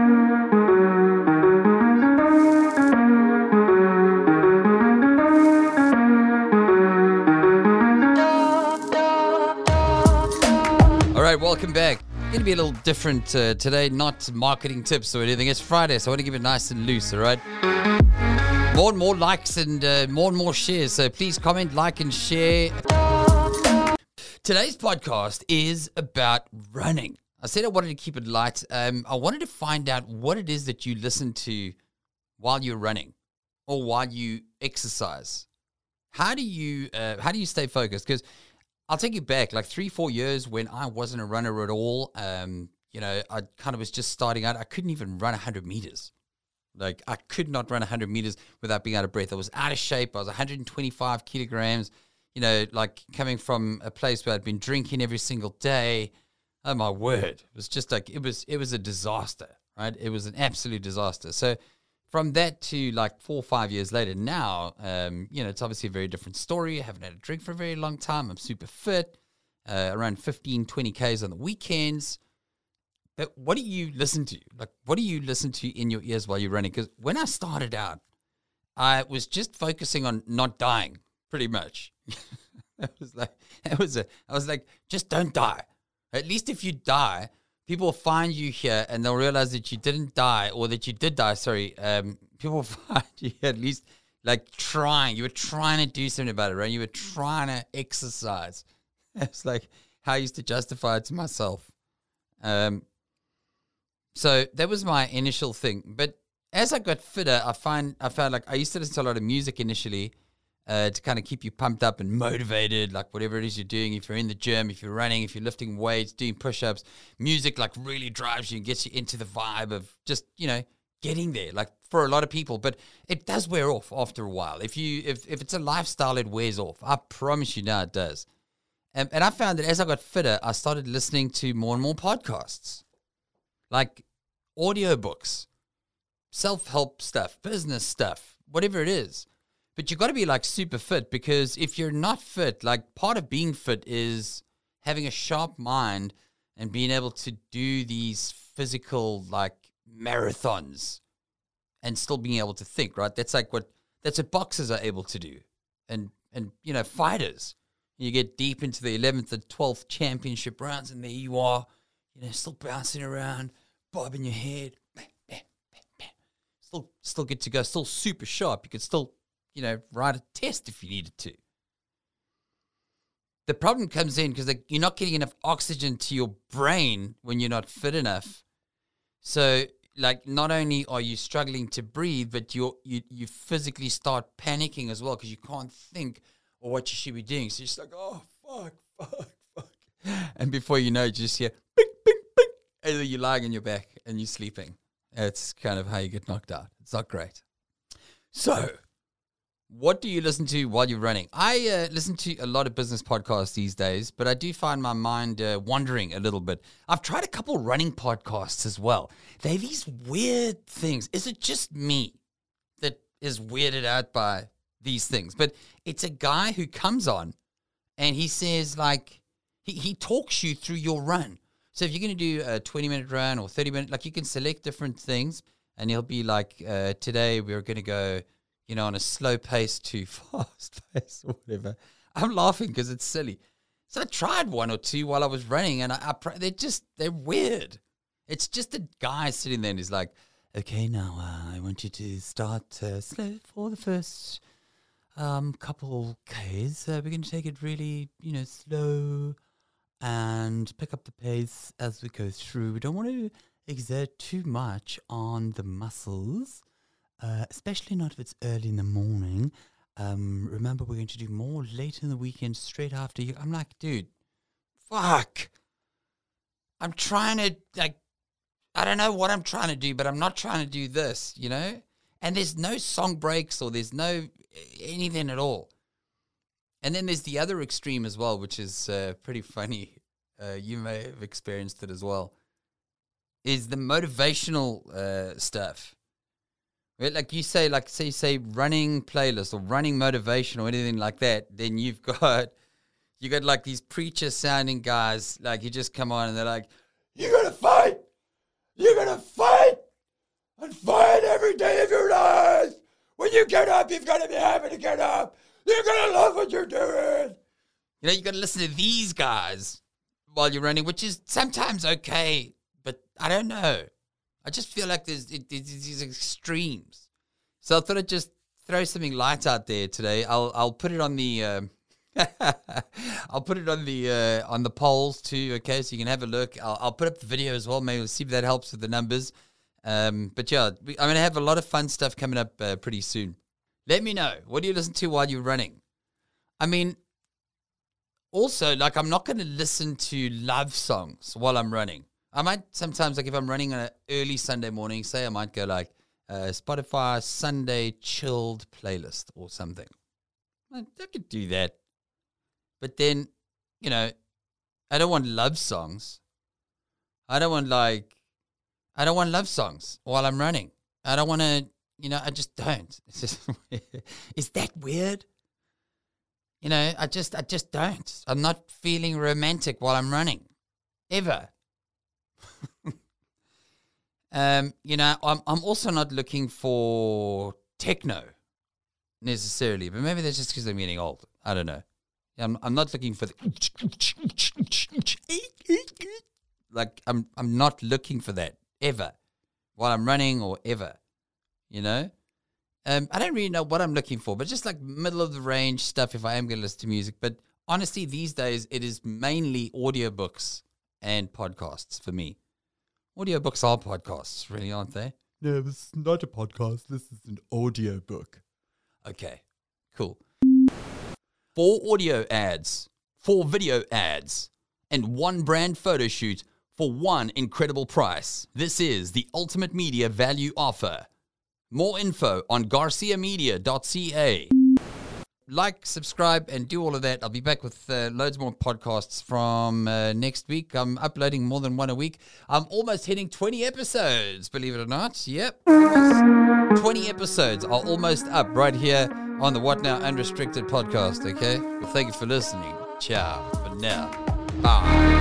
All right, welcome back. Going to be a little different today, not marketing tips or anything. It's Friday, so I want to keep it nice and loose, all right? More and more likes and more and more shares, so please comment, like, and share. Today's podcast is about running. I said I wanted to keep it light. I wanted to find out what it is that you listen to while you're running or while you exercise. How do you stay focused? Because I'll take you back like 3-4 years when I wasn't a runner at all. I kind of was just starting out. I couldn't even run 100 meters. Like I could not run 100 meters without being out of breath. I was out of shape. I was 125 kilograms, like coming from a place where I'd been drinking every single day. Oh my word. It was just like, it was a disaster, right? It was an absolute disaster. So from that to like 4 or 5 years later now, it's obviously a very different story. I haven't had a drink for a very long time. I'm super fit, around 15, 20 Ks on the weekends. But what do you listen to? Like, what do you listen to in your ears while you're running? Because when I started out, I was just focusing on not dying, pretty much. I was like, just don't die. At least if you die, people will find you here and they'll realize that you didn't die or that you did die. Sorry. People will find you at least like trying. You were trying to do something about it, right? You were trying to exercise. It's like how I used to justify it to myself. So that was my initial thing. But as I got fitter, I found like I used to listen to a lot of music initially to kind of keep you pumped up and motivated, like whatever it is you're doing. If you're in the gym, if you're running, if you're lifting weights, doing push-ups, music like really drives you and gets you into the vibe of just, getting there, like for a lot of people. But it does wear off after a while. If it's a lifestyle, it wears off. I promise you now it does. And I found that as I got fitter, I started listening to more and more podcasts, like audiobooks, self-help stuff, business stuff, whatever it is. But you've got to be like super fit, because if you're not fit, like part of being fit is having a sharp mind and being able to do these physical like marathons and still being able to think, right? That's what boxers are able to do. And fighters, you get deep into the 11th and 12th championship rounds and there you are, still bouncing around, bobbing your head, still good to go, still super sharp. You could still write a test if you needed to. The problem comes in because you're not getting enough oxygen to your brain when you're not fit enough. So, like, not only are you struggling to breathe, but you physically start panicking as well because you can't think or what you should be doing. So you're just like, oh, fuck. And before you know it, you just hear, bing, bing, bing. And then you're lying on your back and you're sleeping. It's kind of how you get knocked out. It's not great. So, what do you listen to while you're running? I listen to a lot of business podcasts these days, but I do find my mind wandering a little bit. I've tried a couple running podcasts as well. They're these weird things. Is it just me that is weirded out by these things? But it's a guy who comes on and he says, like, he talks you through your run. So if you're going to do a 20-minute run or 30-minute, like you can select different things and he'll be like, today we're going to go on a slow pace to fast pace or whatever. I'm laughing because it's silly. So I tried one or two while I was running and they're weird. It's just a guy sitting there and he's like, okay, now I want you to start slow for the first couple Ks. We're going to take it really, slow and pick up the pace as we go through. We don't want to exert too much on the muscles. Especially not if it's early in the morning. Remember, we're going to do more late in the weekend, straight after you. I'm like, dude, fuck. I'm trying to, I don't know what I'm trying to do, but I'm not trying to do this, And there's no song breaks or there's no anything at all. And then there's the other extreme as well, which is pretty funny. You may have experienced it as well. Is the motivational stuff. Like you say, running playlist or running motivation or anything like that, then you got like these preacher sounding guys, like you just come on and they're like, you're going to fight. every day of your life. When you get up, you've got to be happy to get up. You're going to love what you're doing. You know, you got to listen to these guys while you're running, which is sometimes okay, but I don't know. I just feel like there's these extremes. So I thought I'd just throw something light out there today. I'll put it on the I'll put it on the polls too. Okay, so you can have a look. I'll put up the video as well. Maybe we'll see if that helps with the numbers. But yeah, I'm going to have a lot of fun stuff coming up pretty soon. Let me know. What do you listen to while you're running? I mean, also, like, I'm not going to listen to love songs while I'm running. I might sometimes, like if I'm running on an early Sunday morning, say I might go like Spotify Sunday chilled playlist or something. I could do that. But then, you know, I don't want love songs. I don't want love songs while I'm running. I don't want to, you know, I just don't. It's just, is that weird? You know, I just don't. I'm not feeling romantic while I'm running. Ever. You know, I'm also not looking for techno necessarily, but maybe that's just because I'm getting old. I don't know. I'm not looking for the like I'm not looking for that ever while I'm running or ever. You know? I don't really know what I'm looking for, but just like middle of the range stuff if I am going to listen to music. But honestly, these days it is mainly audiobooks and podcasts for me. Audiobooks are podcasts, really, aren't they? No, this is not a podcast. This is an audiobook. Okay, cool. 4 audio ads, 4 video ads, and 1 brand photo shoot for one incredible price. This is the ultimate media value offer. More info on garciamedia.ca. Like, subscribe, and do all of that. I'll be back with loads more podcasts from next week. I'm uploading more than one a week. I'm almost hitting 20 episodes, believe it or not. Yep. 20 episodes are almost up right here on the What Now Unrestricted podcast, okay? Well, thank you for listening. Ciao for now. Bye.